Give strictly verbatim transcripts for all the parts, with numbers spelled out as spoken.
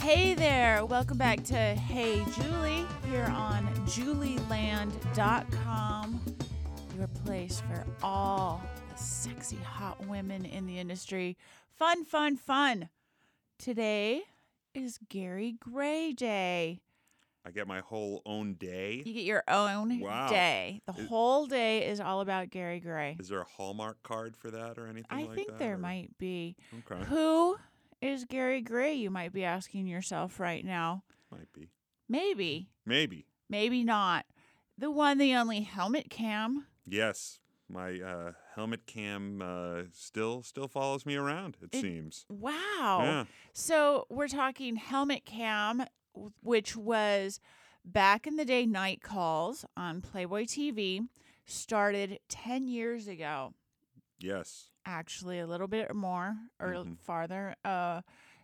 Hey there, welcome back to Hey Julie here on julie land dot com, your place for all the sexy hot women in the industry. Fun, fun, fun. Today is Gary Gray Day. I get my whole own day. You get your own Wow. day. The Is- whole day is all about Gary Gray. Is there a Hallmark card for that or anything I like think that? there or- might be. Okay. Who is Gary Gray, you might be asking yourself right now. Might be. Maybe. Maybe. Maybe not. The one, the only Helmet Cam. Yes. My uh, helmet cam uh, still still follows me around, it, It- seems. Wow. Yeah. So we're talking Helmet Cam, w- which was back in the day night calls on Playboy T V, started ten years ago. Yes. Actually, a little bit more or Mhm. farther. Uh,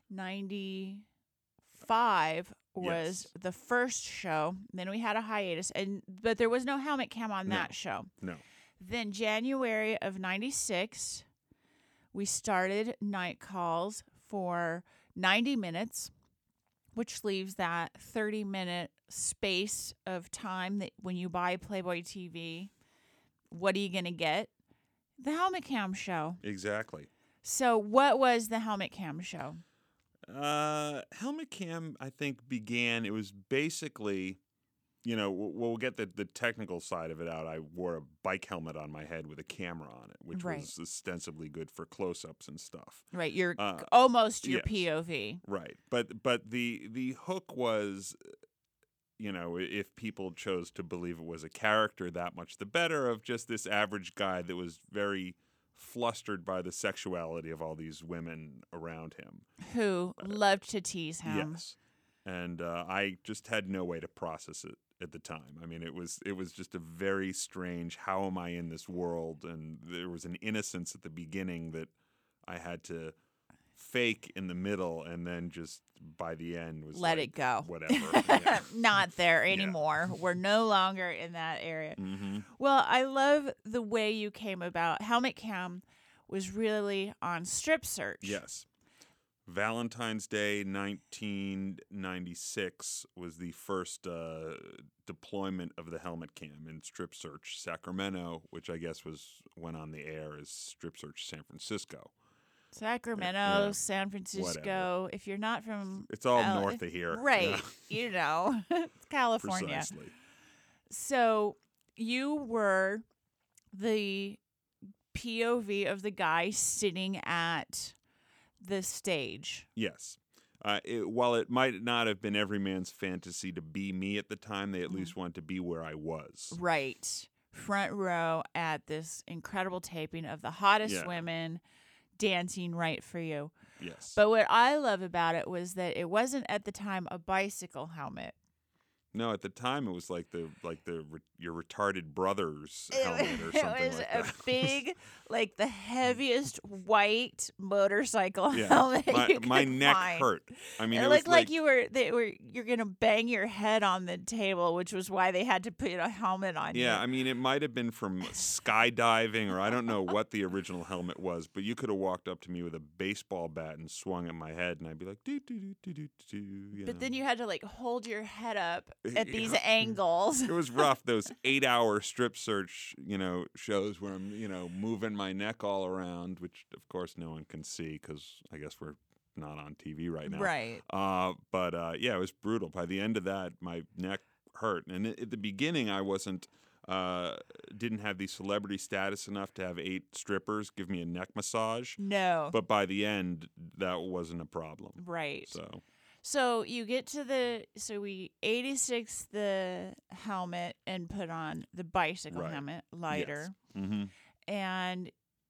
ninety-five was Yes. the first show. Then we had a hiatus, and but there was no Helmet Cam on No. that show. No. Then January of ninety-six, we started night calls for ninety minutes, which leaves that thirty-minute space of time that when you buy Playboy T V, what are you going to get? The Helmet Cam show. Exactly. So what was the Helmet Cam show? Uh, helmet cam, I think, began. It was basically, you know, we'll, we'll get the, the technical side of it out. I wore a bike helmet on my head with a camera on it, which Right. was ostensibly good for close-ups and stuff. Right, you're Uh, almost your yes. P O V. Right. But but the the hook was, you know, if people chose to believe it was a character, that much the better, of just this average guy that was very flustered by the sexuality of all these women around him. Who loved to tease him. Yes. And uh, I just had no way to process it at the time. I mean, it was it was just a very strange, how am I in this world? And there was an innocence at the beginning that I had to fake in the middle, and then just by the end was Let like, it go. Whatever. Yeah. Not there anymore. We're no longer in that area. hmm Well, I love the way you came about. Helmet Cam was really on Strip Search. Yes. Valentine's Day nineteen ninety-six was the first uh, deployment of the helmet cam in Strip Search Sacramento, which I guess was went on the air as Strip Search San Francisco. Sacramento, Yeah. San Francisco. Whatever. If you're not from It's all L- north of here. right, Yeah, you know, it's California. precisely. So you were the P O V of the guy sitting at the stage. Yes. Uh, it, while it might not have been every man's fantasy to be me at the time, they at Mhm. least wanted to be where I was. Right. Front row at this incredible taping of the hottest Yeah. women dancing right for you. Yes. But what I love about it was that it wasn't at the time a bicycle helmet. No, at the time it was like the like the re- your retarded brother's It, helmet or it something was like a that. big, like the heaviest white motorcycle Yeah. helmet my you could my neck find. hurt. I mean, It, it, looked was like, you were they were you're gonna bang your head on the table, which was why they had to put a helmet on Yeah, you. I mean, it might have been from skydiving, or I don't know what the original helmet was, but you could have walked up to me with a baseball bat and swung at my head, and I'd be like, doo doo doo doo doo doo. You But know. then you had to like hold your head up at these Yeah. angles. It was rough. Those eight-hour strip search, you know, shows where I'm, you know, moving my neck all around, which of course no one can see because I guess we're not on T V right now. Right. Uh, but uh, yeah, it was brutal. By the end of that, my neck hurt, and at the beginning, I wasn't, uh, didn't have the celebrity status enough to have eight strippers give me a neck massage. No. But by the end, that wasn't a problem. Right. So So you get to the so we eighty-six the helmet and put on the bicycle Right. helmet, lighter. hmm And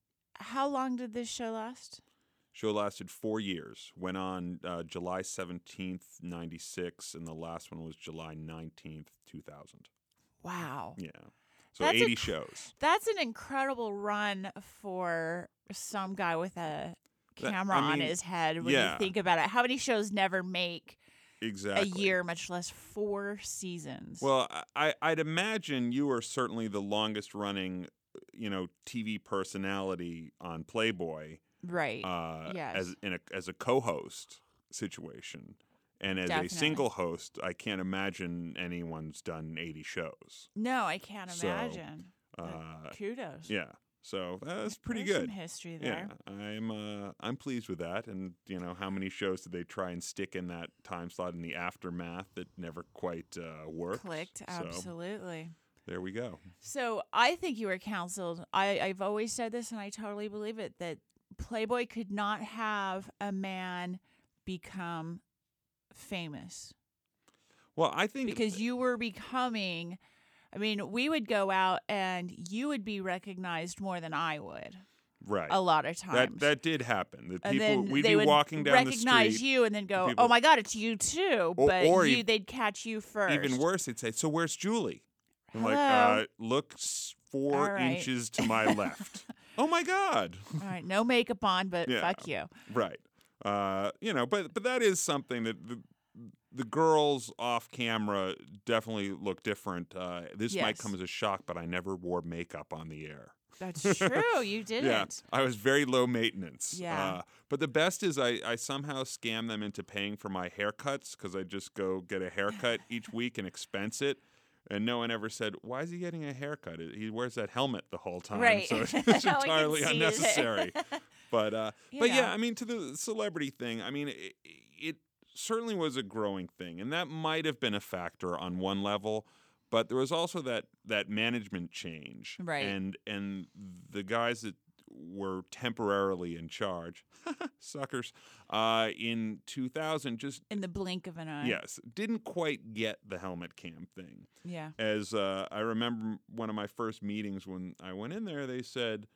how long did this show last? show lasted four years. Went on uh, July seventeenth, ninety-six, and the last one was July nineteenth, two thousand. Wow. Yeah. So That's a eighty cr- shows. That's an incredible run for some guy with a That- camera I on mean, his head when yeah. you think about it. How many shows never make Exactly. a year, much less four seasons? Well, I, I'd imagine you are certainly the longest running, you know, T V personality on Playboy. right. Uh, Yes. As in a as a co-host situation, And as Definitely. a single host, I can't imagine anyone's done eighty shows. No, I can't So, imagine. But Uh, kudos. yeah. So that's pretty There's good. some history there. Yeah, I'm uh, I'm pleased with that. And you know, how many shows did they try and stick in that time slot in the aftermath that never quite uh, worked? Clicked, So absolutely. there we go. So I think you were counseled. I, I've always said this, and I totally believe it, that Playboy could not have a man become famous Well, I think because you were becoming. I mean, we would go out and you would be recognized more than I would. right. A lot of times. That that did happen. The and people then we'd they be would walking down the recognize street. you and then go, people- "Oh my God, it's you too!" Or- But or you, ev- they'd catch you first. Even worse, they'd say, "So where's Julie?" I'm like, Hello. uh, "Look s- four All right. inches to my left." Oh my God! All right, no makeup on, but Yeah. fuck you. Right. Uh, you know, but but that is something that the the girls off camera definitely look different. Uh, this might Yes. come as a shock, but I never wore makeup on the air. That's true. You didn't. Yeah, I was very low maintenance. Yeah. Uh, but the best is I, I somehow scam them into paying for my haircuts because I just go get a haircut each week and expense it. And no one ever said, "Why is he getting a haircut? He wears that helmet the whole time, Right. so it's No one can entirely see it. unnecessary." But uh, You but know. yeah, I mean, to the celebrity thing, I mean, it, it certainly was a growing thing, and that might have been a factor on one level. But there was also that that management change, Right. And and the guys that were temporarily in charge, suckers, uh, in two thousand just In the blink of an eye. yes didn't quite get the helmet cam thing. Yeah. As uh, I remember one of my first meetings when I went in there, they said,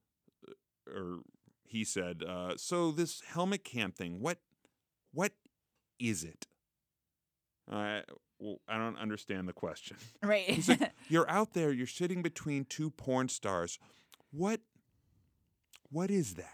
or he said, uh, "So this helmet cam thing, what what is it?" I well, I don't understand the question. Right. He's like, "You're out there, you're sitting between two porn stars. What what is that?"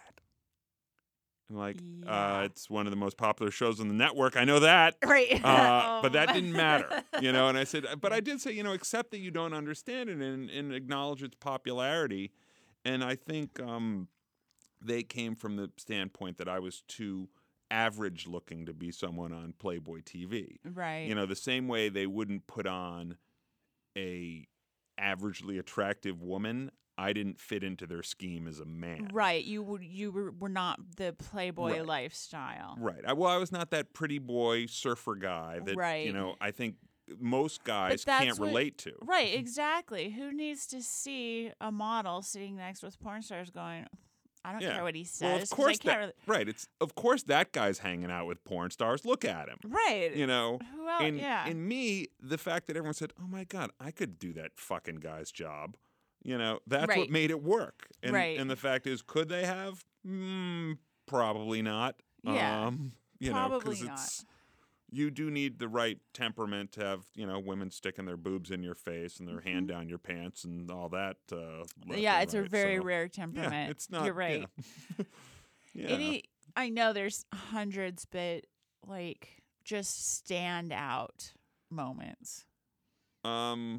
I'm like, Yeah. uh, "It's one of the most popular shows on the network. I know that." right. Uh, but that Um, didn't matter, you know. And I said, but I did say, you know, accept that you don't understand it and, and acknowledge its popularity. And I think um, they came from the standpoint that I was too average looking to be someone on Playboy T V. Right. You know, the same way they wouldn't put on a averagely attractive woman, I didn't fit into their scheme as a man. Right. You were you were, were not the Playboy Right. lifestyle. Right. I, well, I was not that pretty boy surfer guy that, you Right. know, I think most guys that's can't what- relate to. Right, exactly. Who needs to see a model sitting next with porn stars going, I don't Yeah. care what he says. Well, of 'cause I course can't that, really-" right. It's of course that guy's hanging out with porn stars. Look at him. Right. You know, Who else? in yeah. in me, the fact that everyone said, "Oh my God, I could do that fucking guy's job," you know, that's Right. what made it work. And Right. and the fact is, could they have? Mm, probably not. Yeah. Um, you know, Probably 'cause not. it's you do need the right temperament to have, you know, women sticking their boobs in your face and their hand down your pants and all that. Uh, left yeah, and it's a right. very So, rare temperament. Yeah, it's not. You're right. Yeah. Yeah. Any, I know there's hundreds, but like just stand out moments. Um,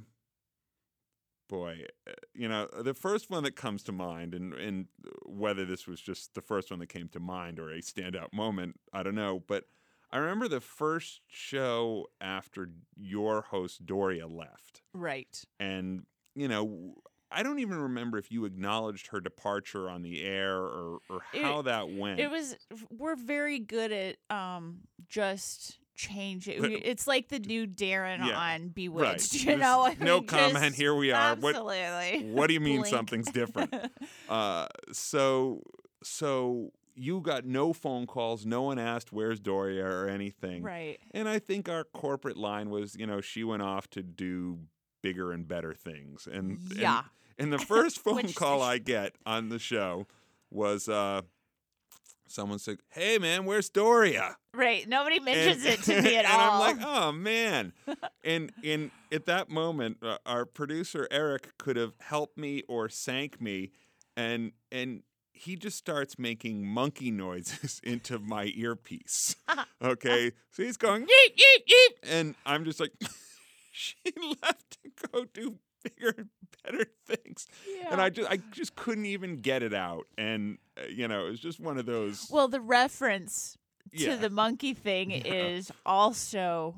boy, uh, you know, the first one that comes to mind, and and whether this was just the first one that came to mind or a standout moment, I don't know. But I remember the first show after your host Doria left, Right. and you know. I don't even remember if you acknowledged her departure on the air or, or It- how that went. It was, we're very good at um just change it. But- It's like the new Darren Yeah, on Bewitched, right. you There's know? I no mean, comment. just- Here we are. What Absolutely. What do you mean Blink. something's different? Uh, so so you got no phone calls. No one asked where's Doria or anything. Right. And I think our corporate line was, you know, she went off to do bigger and better things. And Yeah. And, and the first phone Which call they I get on the show was uh, someone said, "Hey man, where's Doria?" Right. Nobody mentions and, it to me at and all. I'm like, oh man. and and at that moment, uh, our producer Eric could have helped me or sank me, and and he just starts making monkey noises into my earpiece. Okay, so he's going yeet yeet yeet, and I'm just like, she left to go do bigger and better things, yeah. and I just I just couldn't even get it out, and uh, you know, it was just one of those. Well, the reference Yeah. the monkey thing Yeah. is also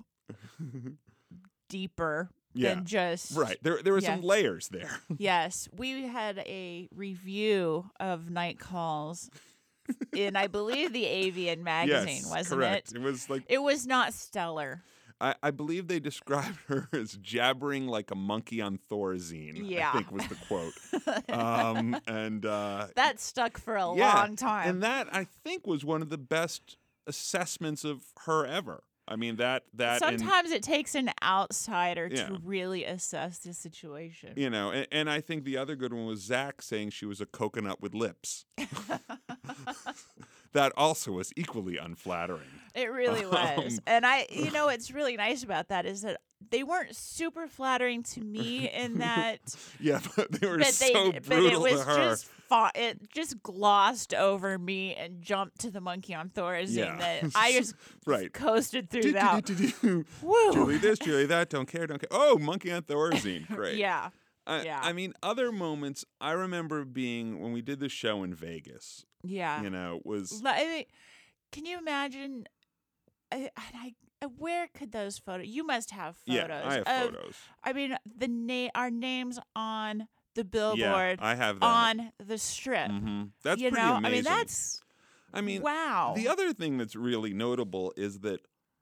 deeper Yeah. than just Right. There there were Yeah. some layers there. Yes, we had a review of Night Calls in, I believe, the Avian magazine, yes, wasn't correct. it? It was like It was not stellar. I, I believe they described her as jabbering like a monkey on Thorazine. Yeah. I think was the quote. um, and uh, That stuck for a yeah, long time. and that I think was one of the best assessments of her ever. I mean that that and, Sometimes it takes an outsider Yeah. to really assess the situation. you know, and, and I think the other good one was Zach saying she was a coconut with lips. That also was equally unflattering. It really was. Um, And I, you know, what's really nice about that is that they weren't super flattering to me in that, Yeah, but they were but they, so but brutal it was to her. just fa- it just glossed over me and jumped to the monkey on Thorazine Yeah. that I just Right. coasted through Do, that. do, do, do, do. Woo! Julie this, Julie that, don't care, don't care. Oh, monkey on Thorazine, great. Yeah. I, yeah. I mean, other moments I remember being when we did the show in Vegas. Yeah. You know, was Li- I mean, can you imagine? I, I, I- where could those photos? You must have photos. yeah, I have of, photos. I mean, the na- our names on the Yeah, billboard I have that. on the strip. hmm That's you pretty know, amazing. I mean, that's I mean, wow. the other thing that's really notable is that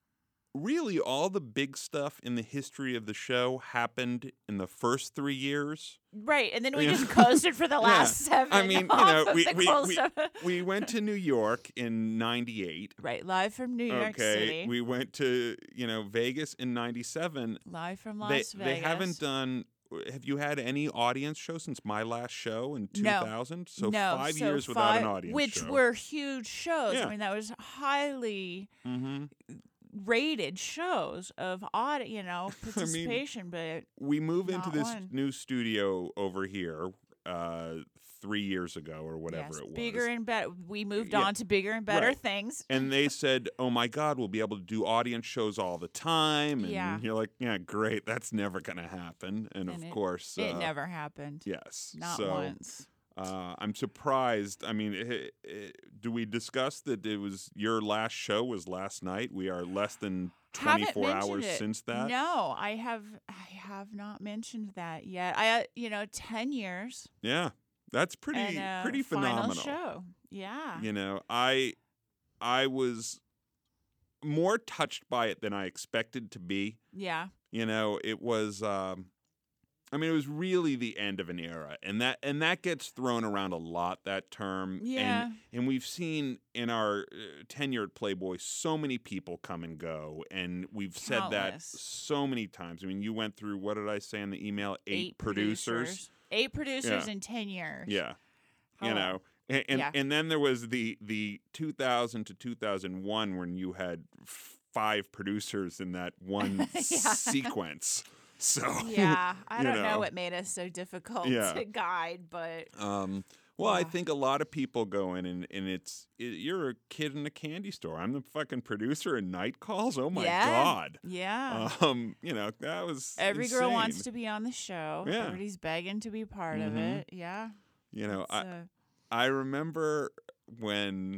really all the big stuff in the history of the show happened in the first three years. Right, and then we Yeah. just coasted for the Yeah. last seven. I mean, you off know, of we the we, cool we, stuff. we went to New York in ninety-eight. Right, live from New York Okay, City. we went to, you know, Vegas in ninety-seven. live from Las They Vegas. they haven't done have you had any audience show since my last show in two No. thousand? So no, five so years without an five- audience which show. were huge shows. Yeah. I mean, that was highly Mhm. rated shows of audi- you know, participation, but We move into Not this one. new studio over here uh, three years ago or whatever yes, it was. bigger and better. We moved Yeah. on to bigger and better Right. things. and they said, "Oh my God, we'll be able to do audience shows all the time." And Yeah. you're like, "Yeah, great. That's never going to happen." And, And of it- course, It uh, never happened. Yes. Not so, once. Uh, I'm surprised. I mean, i i do we discuss that it was your last show was last night? We are less than Haven't twenty-four mentioned hours it. since that. No, I have. I have not mentioned that yet. I, uh, you know, ten years. Yeah, that's pretty and a pretty final phenomenal. show. Yeah. You know, I I was more touched by it than I expected to be. Yeah. You know, it was. Um, I mean, it was really the end of an era, and that and that gets thrown around a lot. That term, Yeah. and and we've seen in our uh, tenured Playboy so many people come and go, and we've said that Countless. so many times. I mean, you went through what did I say in the email? Eight, producers. Eight producers Yeah. in ten years. Yeah, you Hello. know, and and, Yeah. and then there was the the two thousand to two thousand one when you had five producers in that one Yeah. sequence. So Yeah. I you don't know. know. what made us so difficult Yeah. to guide, but Um, well, I Yeah. think a lot of people go in and, and it's it, you're a kid in a candy store. I'm the fucking producer in Night Calls. Oh my Yeah. god. yeah. Um, you know that was Every girl wants insane. to be on the show. Yeah. Everybody's begging to be part of Mhm. it. Yeah. You know, It's, I uh, I remember when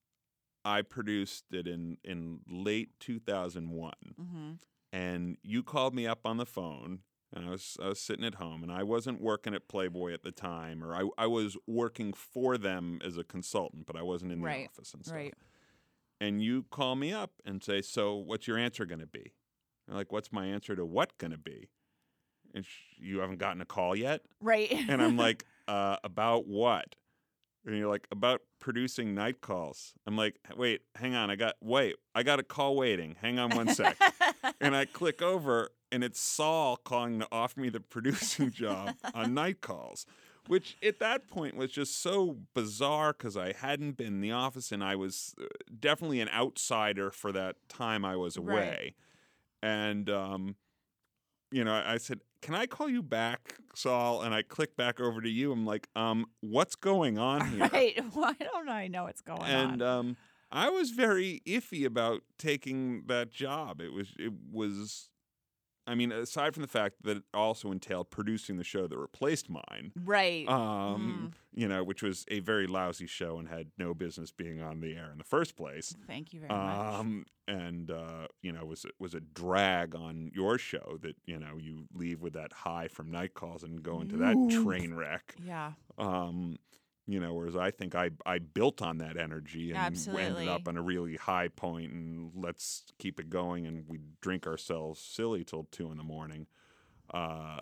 I produced it in in late two thousand one, mhm. and you called me up on the phone. And I was I was sitting at home, and I wasn't working at Playboy at the time, or I I was working for them as a consultant, but I wasn't in the Right, office and stuff. Right. And you call me up and say, "So, what's your answer going to be?" I'm like, "What's my answer to what going to be?" And sh- you haven't gotten a call yet, Right. and I'm like, uh, "About what?" And you're like, "About producing Night Calls." I'm like, "Wait, hang on, I got wait, I got a call waiting. Hang on one sec." And I click over, and it's Saul calling to offer me the producing job on Night Calls, which at that point was just so bizarre because I hadn't been in the office, and I was uh, definitely an outsider for that time I was away. Right. And, um, you know, I said, "Can I call you back, Saul?" And I click back over to you. I'm like, um, what's going on here? Right. Why don't I know what's going And on? um, I was very iffy about taking that job. It was it was I mean, aside from the fact that it also entailed producing the show that replaced mine, Right. um, you know, which was a very lousy show and had no business being on the air in the first place. Thank you very much. Um, and uh, you know, was was a drag on your show that you know you leave with that high from night calls and go into that Ooh. train wreck. Yeah. Um, you know, whereas I think I I built on that energy and Absolutely. ended up on a really high point, and let's keep it going, and we drink ourselves silly till two in the morning. Uh,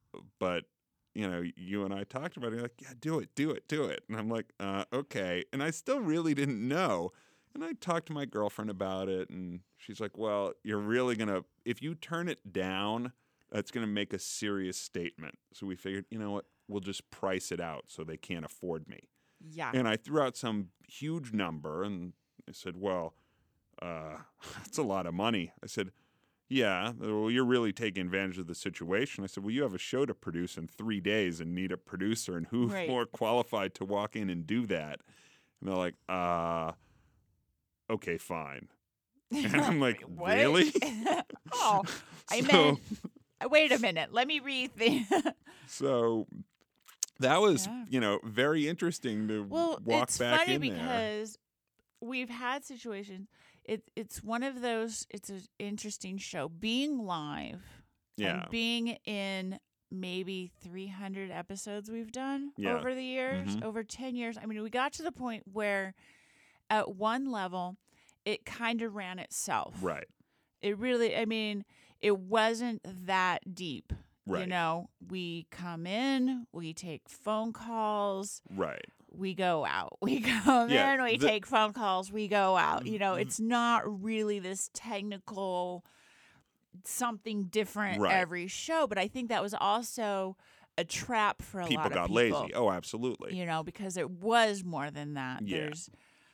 but you know, you and I talked about it. You're like, yeah, do it, do it, do it, and I'm like, uh, okay, and I still really didn't know. And I talked to my girlfriend about it, and she's like, well, you're really gonna if you turn it down, that's gonna make a serious statement. So we figured, you know what? We'll just price it out so they can't afford me. Yeah. And I threw out some huge number, and I said, well, uh, that's a lot of money. I said, yeah, well, you're really taking advantage of the situation. I said, well, you have a show to produce in three days and need a producer, and who's Right. more qualified to walk in and do that? And they're like, uh, okay, fine. And I'm like, What? really? Oh, I So- meant. Wait a minute. Let me rethink. So that was, Yeah. you know, very interesting to Well, walk it's back funny in there. because we've had situations. It it's one of those. It's an interesting show. Being live Yeah. and being in maybe three hundred episodes we've done Yeah. over the years, Mhm. over ten years. I mean, we got to the point where at one level, it kind of ran itself. Right. It really, I mean, it wasn't that deep. You Right. know, we come in, we take phone calls, Right. we go out. We come Yeah, in, we the- take phone calls, we go out. You know, th- it's not really this technical something different Right. every show, but I think that was also a trap for a People lot of got people. lazy. Oh, absolutely. You know, because it was more than that. Yeah. There's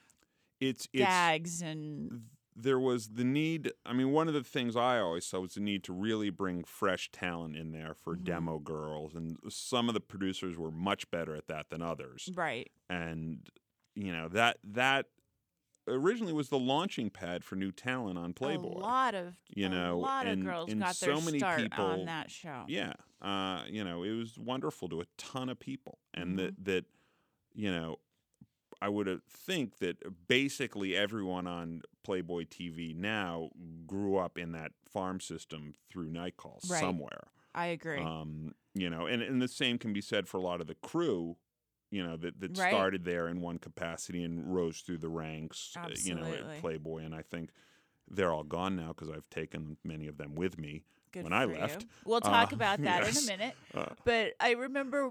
It's it's gags and there was the need. I mean, one of the things I always saw was the need to really bring fresh talent in there for Mhm. demo girls, and some of the producers were much better at that than others. right. And you know that that originally was the launching pad for new talent on Playboy. A lot of You a know, lot of and- girls and got so their many start people- on that show. Yeah, uh, you know, it was wonderful to a ton of people, and Mhm. that that you know, I would have think that basically everyone on Playboy T V now grew up in that farm system through night calls Right. somewhere. I agree. Um, you know, and and the same can be said for a lot of the crew. You know, that that Right. started there in one capacity and rose through the ranks. uh, you know, Absolutely. at Playboy, and I think they're all gone now because I've taken many of them with me. Good when I for left. you. We'll talk Uh, about that yes. in a minute. Uh, But I remember,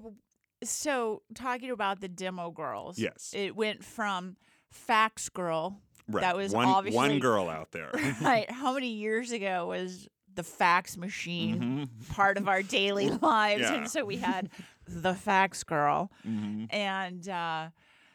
so talking about the demo girls. Yes. It went from Fax Girl. right. That was one obviously- one girl out there. Right. How many years ago was the fax machine Mhm. part of our daily lives? Yeah. And so we had the Fax Girl. Mhm. And uh,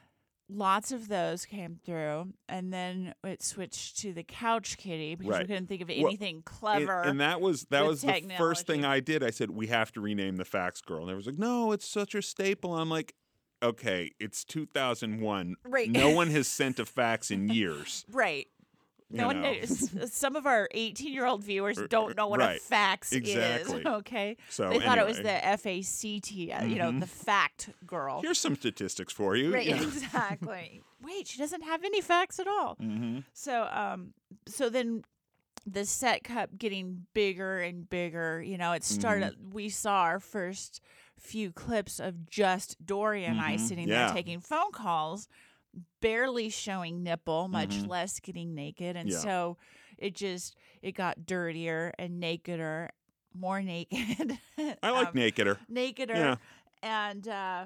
lots of those came through. And then it switched to the Couch Kitty because we Right. couldn't think of Well, anything And, clever. and that was that with was the first thing technology. I did. I said we have to rename the Fax Girl, and they was like, "No, it's such a staple." I'm like, "Okay, it's two thousand one. Right. No one has sent a fax in years." Right. You No one know. knows. Some of our eighteen-year-old viewers R- don't know what a right. fax Exactly. is. Okay. So They thought it was anyway, the F A C T, uh, you know, Mhm. the fact girl. Here's some statistics for you. Right. Yeah. Exactly. Wait, she doesn't have any facts at all. hmm So, um, so then the set kept getting bigger and bigger. You know, it started. Mm-hmm. We saw our first few clips of just Dory and I Mhm. sitting Yeah. there taking phone calls, barely showing nipple, much Mhm. less getting naked, and Yeah. so it just it got dirtier and nakeder, more naked. I like um, nakeder. nakeder, Yeah. and uh,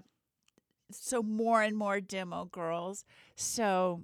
so more and more demo girls. So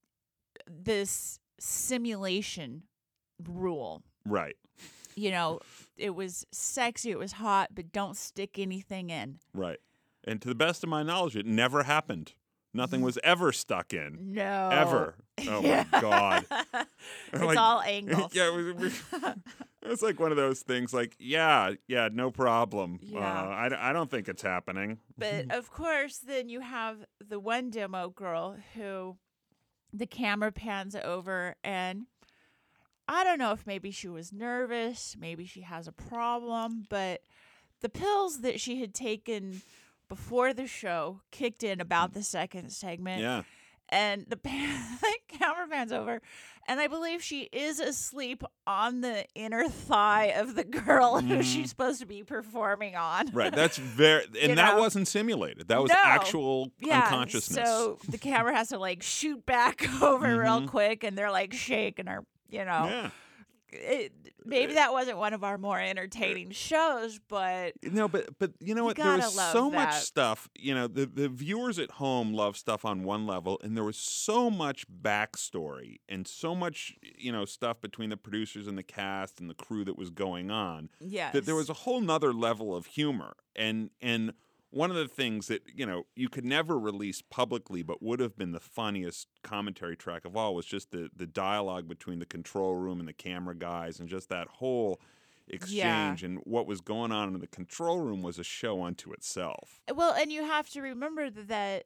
this simulation rule, Right. you know, it was sexy, it was hot, but don't stick anything in. Right. And to the best of my knowledge, it never happened. Nothing was ever stuck in. No, Ever. Oh Yeah. my God. It's Like- all angles. yeah, it was, it was like one of those things like, yeah, yeah, no problem. Yeah. Uh, I, d- I don't think it's happening. But of course, then you have the one demo girl who the camera pans over and I don't know if maybe she was nervous, maybe she has a problem, but the pills that she had taken before the show kicked in about the second segment. Yeah. And the, pan- the camera pans over, and I believe she is asleep on the inner thigh of the girl who Mhm. she's supposed to be performing on. Right. That's very, and You that know? wasn't simulated. That was No. actual Yeah, unconsciousness. so the camera has to like shoot back over real Mhm. quick, and they're like shaking her, you know. Yeah. It, maybe that wasn't one of our more entertaining shows, but No, but but you know You what? There was gotta love so much that. stuff. You know, the the viewers at home love stuff on one level, and there was so much backstory and so much you know stuff between the producers and the cast and the crew that was going on. yes. That there was a whole nother level of humor, and and one of the things that you know you could never release publicly, but would have been the funniest commentary track of all, was just the the dialogue between the control room and the camera guys, and just that whole exchange and what was going on in the control room was a show unto itself. Well, and you have to remember that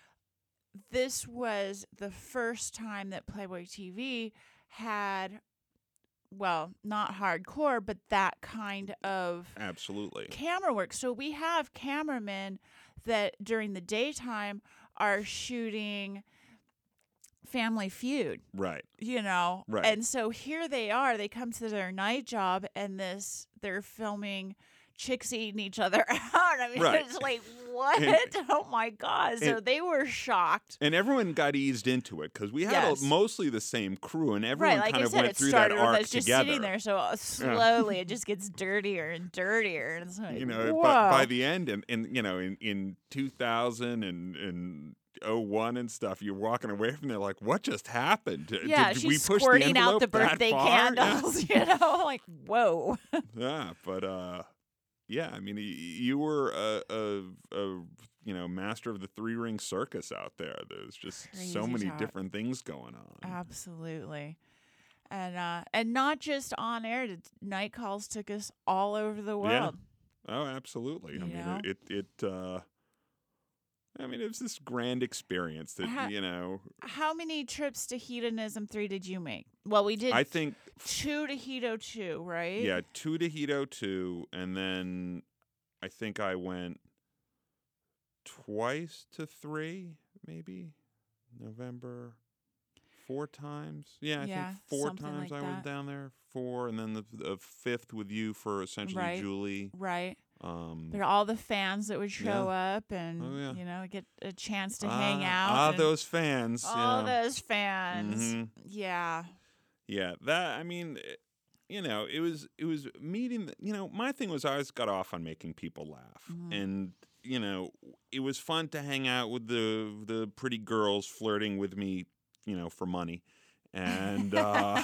this was the first time that Playboy T V had, well, not hardcore, but that kind of Absolutely. camera work. So we have cameramen that during the daytime are shooting Family Feud, Right. you know. Right. And so here they are, they come to their night job, and this they're filming chicks eating each other out. I mean, Right. it's like, what? And- Oh my God. So and- they were shocked. And everyone got eased into it because we had Yes. a, mostly the same crew, and everyone Right, like kind I of said, went it through that started with arc us just together. sitting there. So uh, slowly it just gets dirtier and dirtier. And it's like, You know, whoa. by, by the end, and, and you know, in, in two thousand and, and oh one and stuff, you're walking away from there like, what just happened? Did- yeah, did she's we push squirting the out the envelope that birthday far? Yeah. candles, you know, like, whoa. Yeah, but uh, yeah, I mean, y- you were a, a, a you know master of the three ring circus out there. There's just so Crazy many talk. different things going on. Absolutely. And uh, and not just on air. The night calls took us all over the world. Oh, absolutely. I You mean, know? it it. uh I mean, it was this grand experience that Ha- you know. How many trips to Hedonism three did you make? Well, we did I think two to Hedo two, right? yeah, two to Hito two, and then I think I went twice to three, maybe November, four times. Yeah, I Yeah, think four something times like I that. went down there. Four, and then the, the fifth with you for essentially Right. Julie. Right. Um, There are all the fans that would show up and, Oh, yeah. you know, get a chance to hang ah, out. Ah, and those fans. all yeah. those fans. Mhm. Yeah. Yeah, that I mean, eh, you know, it was it was meeting. You know, my thing was I always got off on making people laugh, Mhm. and you know, it was fun to hang out with the the pretty girls flirting with me, you know, for money, and uh,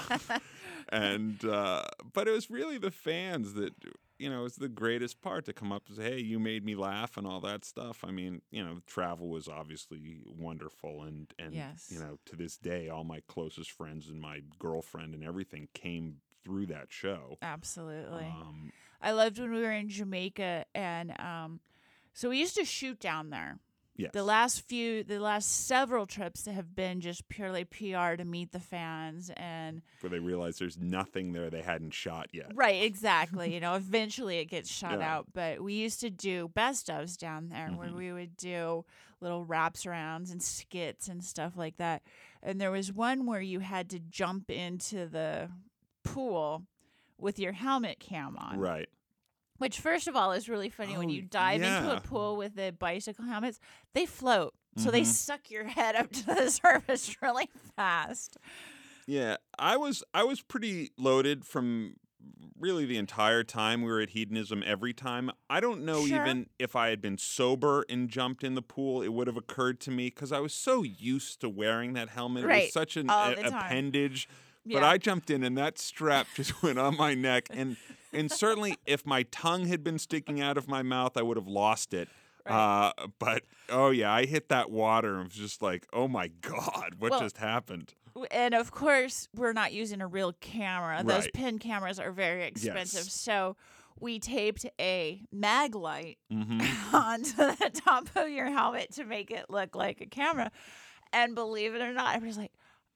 and uh, but it was really the fans that. You know, it's the greatest part to come up and say, hey, you made me laugh and all that stuff. I mean, you know, travel was obviously wonderful. And, and Yes. you know, to this day, all my closest friends and my girlfriend and everything came through that show. Absolutely. Um, I loved when we were in Jamaica, and um, so we used to shoot down there. yes. The last few, the last several trips have been just purely P R to meet the fans, and Where they realized there's nothing there they hadn't shot yet. right, exactly. You know, eventually it gets shot Yeah. out, but we used to do best ofs down there where Mhm. we would do little wraps arounds and skits and stuff like that. And there was one where you had to jump into the pool with your helmet cam on. Right. Which, first of all, is really funny when Oh, you dive into yeah. a pool with the bicycle helmets. They float, so they Mhm. suck your head up to the surface really fast. Yeah, I was I was pretty loaded from really the entire time we were at Hedonism every time. I don't know Sure. even if I had been sober and jumped in the pool, it would have occurred to me because I was so used to wearing that helmet. It Right, was such an all a- the time. appendage. But Yeah. I jumped in and that strap just went on my neck. And and certainly if my tongue had been sticking out of my mouth, I would have lost it. Right. Uh, but oh yeah, I hit that water and was just like, oh my God, what Well, just happened? And of course, we're not using a real camera. Those Right. pin cameras are very expensive. Yes. So we taped a mag light Mm-hmm. onto the top of your helmet to make it look like a camera. And believe it or not, everybody's like,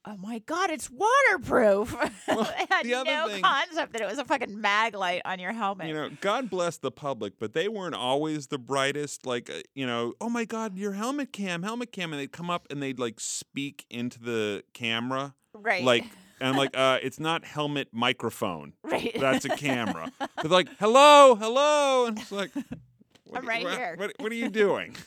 oh my God, it's waterproof. Well, I had the other no thing- concept that it was a fucking mag light on your helmet. You know, God bless the public, but they weren't always the brightest. Like, uh, you know, oh my God, your helmet cam, helmet cam. And they'd come up and they'd like speak into the camera. right. Like, and I'm like, uh, it's not helmet microphone. right. That's a camera. They're like, hello, hello. And it's like, what, I'm right what, here. What, what are you doing?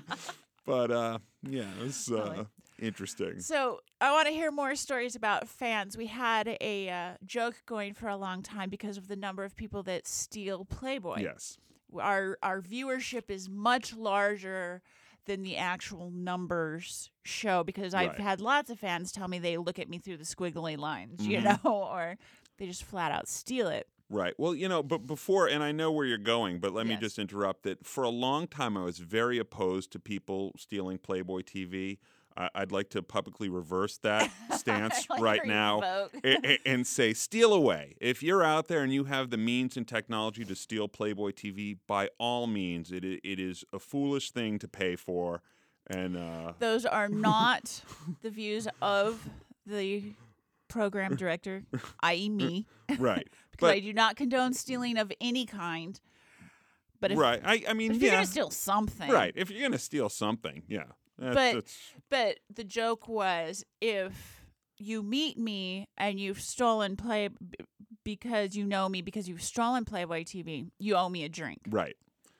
But, uh, yeah, it was uh, Really. interesting. So I want to hear more stories about fans. We had a uh, joke going for a long time because of the number of people that steal Playboy. Yes. Our our viewership is much larger than the actual numbers show because I've Right. had lots of fans tell me they look at me through the squiggly lines, you Mhm. know, or they just flat out steal it. Right. Well, you know, but before, and I know where you're going, but let me Yes. just interrupt that for a long time I was very opposed to people stealing Playboy T V. I I'd like to publicly reverse that stance I like right your now vote. a- a- and say, steal away. If you're out there and you have the means and technology to steal Playboy T V, by all means, it i- it is a foolish thing to pay for. And uh, Those are not the views of the program director, that is me, right, because but I do not condone stealing of any kind. But if, right. I I mean, but if you're yeah, going to steal something. right. If you're gonna steal something, yeah. That's, But- that's, But the joke was if you meet me and you've stolen Play b- because you know me because you've stolen Playboy T V, you owe me a drink. right,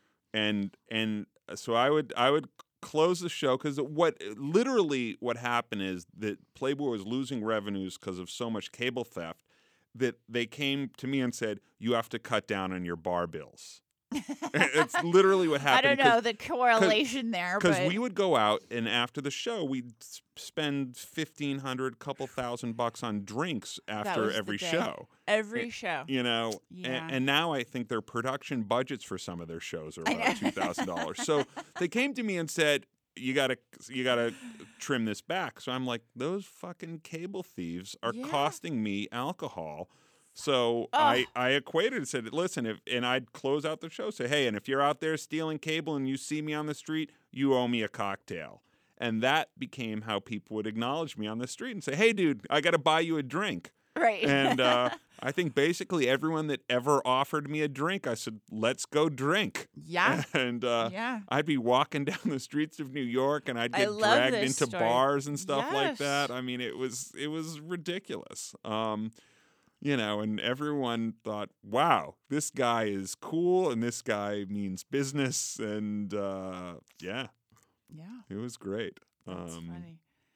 and and so I would I would close the show because what literally what happened is that Playboy was losing revenues because of so much cable theft that they came to me and said, you have to cut down on your bar bills. It's literally what I happened. don't know the correlation there, Because but we would go out and after the show we'd s- spend fifteen hundred, couple thousand bucks on drinks after was the every day. show. every it- show. You know, Yeah. and, and now I think their production budgets for some of their shows are I about know. two thousand dollars. So they came to me and said, "You gotta, you gotta trim this back." So I'm like, "Those fucking cable thieves are Yeah. costing me alcohol." So Ugh. I, I equated and said, "Listen, if and I'd close out the show, say, hey, and if you're out there stealing cable and you see me on the street, you owe me a cocktail." And that became how people would acknowledge me on the street and say, "Hey, dude, I got to buy you a drink." Right. And uh, I think basically everyone that ever offered me a drink, I said, "Let's go drink." yeah. And uh, Yeah. I'd be walking down the streets of New York, and I'd I get love dragged this into story. bars and stuff like Yes. that. I mean, it was it was ridiculous. Um, you know, and everyone thought, "Wow, this guy is cool, and this guy means business." And uh, yeah, Yeah. it was great. That's Um, funny.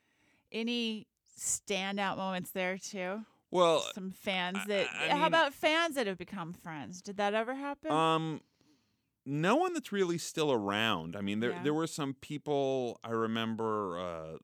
Any standout moments there too? Well, Some fans I- that. I how mean- about fans that have become friends? Did that ever happen? Um, no one that's really still around. I mean, there Yeah. there were some people I remember. Uh,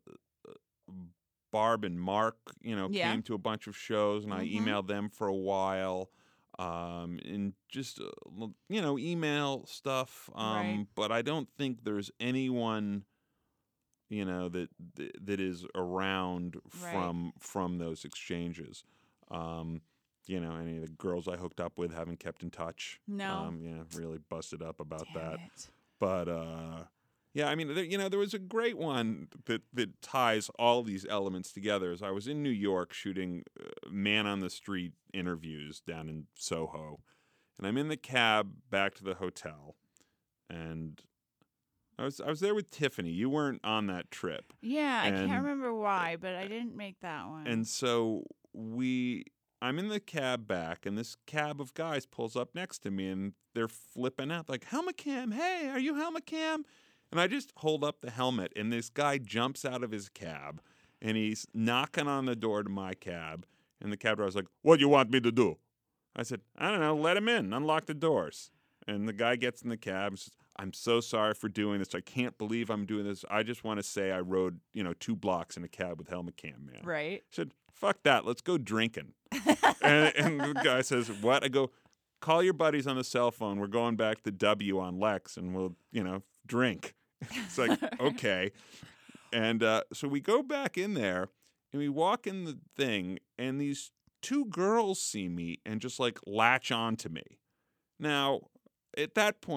Barb and Mark, you know, Yeah. came to a bunch of shows, and I Mhm. emailed them for a while, um, and just uh, l- you know, email stuff. Um, Right. But I don't think there's anyone, you know, that that, that is around Right. from from those exchanges. Um, you know, any of the girls I hooked up with haven't kept in touch. No. Um, yeah, really busted up about Damn that. it. But uh, yeah, I mean, there, you know, there was a great one that that ties all these elements together. As I was in New York shooting uh, man on the street interviews down in Soho, and I'm in the cab back to the hotel, and I was I was there with Tiffany. You weren't on that trip. Yeah, I And- can't remember why, but I didn't make that one. And so we, I'm in the cab back, and this cab of guys pulls up next to me, and they're flipping out like, "Helmet Cam, hey, are you Helmet Cam?" And I just hold up the helmet, and this guy jumps out of his cab, and he's knocking on the door to my cab, and the cab driver's like, "What do you want me to do?" I said, "I don't know, let him in, unlock the doors." And the guy gets in the cab and says, "I'm so sorry for doing this. I can't believe I'm doing this. I just want to say I rode, you know, two blocks in a cab with Helmet Cam, man." right. I said, "Fuck that. Let's go drinking." and, and the guy says, "What?" I go, "Call your buddies on the cell phone. We're going back to W on Lex, and we'll, you know, drink." It's like, okay. And uh, so we go back in there, and we walk in the thing, and these two girls see me and just like latch on to me. Now, at that point,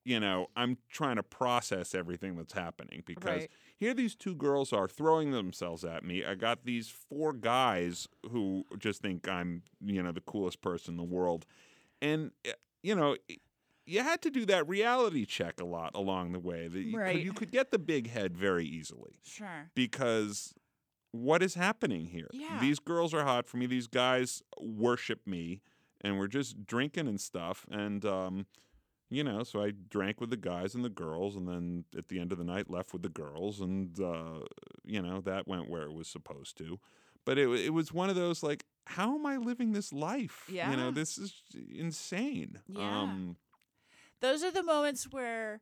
you know, I'm trying to process everything that's happening because Right. here these two girls are throwing themselves at me. I got these four guys who just think I'm, you know, the coolest person in the world. And, uh, you know, you had to do that reality check a lot along the way. That you, Right. could, you could get the big head very easily Sure. because what is happening here? Yeah. These girls are hot for me. These guys worship me. And we're just drinking and stuff. And, um, you know, so I drank with the guys and the girls. And then at the end of the night, left with the girls. And, uh, you know, that went where it was supposed to. But it, it was one of those, like, how am I living this life? Yeah. You know, this is insane. Yeah. Um, Those are the moments where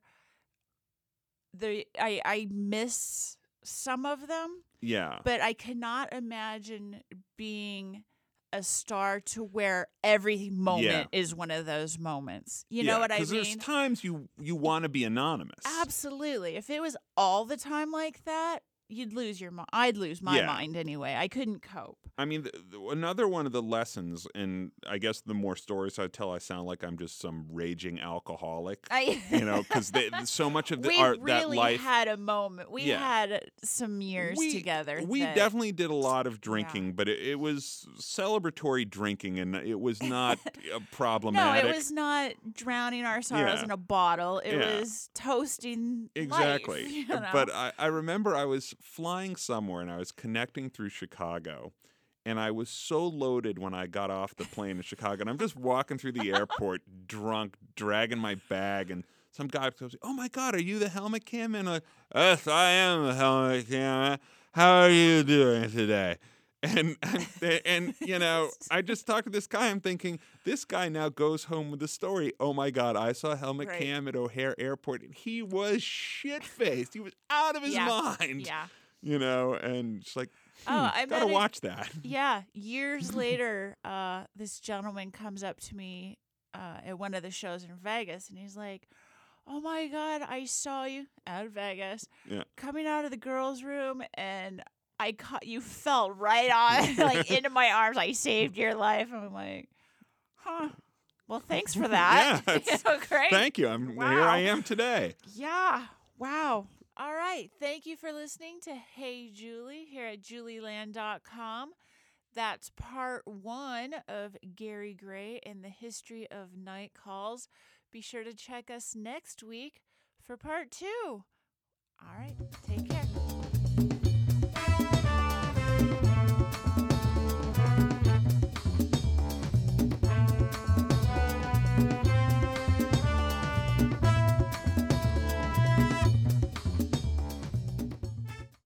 the I I miss some of them, yeah. but I cannot imagine being a star to where every moment Yeah. is one of those moments. You yeah, know what I 'cause there's mean? times you, you want to be anonymous. Absolutely. If it was all the time like that, you'd lose your mind. I'd lose my Yeah. mind anyway. I couldn't cope. I mean, th- th- another one of the lessons, and I guess the more stories I tell, I sound like I'm just some raging alcoholic. I, You know, because so much of the we art really that life. had a moment. We Yeah. had some years we, together. We that- definitely did a lot of drinking, but it, it was celebratory drinking, and it was not uh, No, problematic. it was not drowning our sorrows Yeah. in a bottle. It Yeah. was toasting Exactly. life, you know? But I, I remember I was flying somewhere and I was connecting through Chicago. And I was so loaded when I got off the plane in Chicago. And I'm just walking through the airport drunk, dragging my bag. And some guy goes, "Oh my God, are you the helmet cam?" And I'm like, "Yes, I am the helmet cam. How are you doing today?" And, and, and, you know, I just talked to this guy. I'm thinking, this guy now goes home with the story. Oh, my God, I saw Helmet Right. Cam at O'Hare Airport, and he was shit-faced. He was out of his Yeah. mind, Yeah. you know, and it's like, hmm, Oh, I gotta met a- watch that. Yeah. Years later, uh, this gentleman comes up to me uh, at one of the shows in Vegas, and he's like, "Oh my God, I saw you out of Vegas Yeah. coming out of the girls' room, and I caught you fell right on like into my arms. I saved your life." And I'm like, "Huh. Well, thanks for that." Yeah, You it's- know, great. Thank you. I'm here. Wow. I am today. Yeah. Wow. All right. Thank you for listening to Hey Julie here at julie land dot com. That's part one of Gary Gray and the history of night calls. Be sure to check us next week for part two. All right. Take care.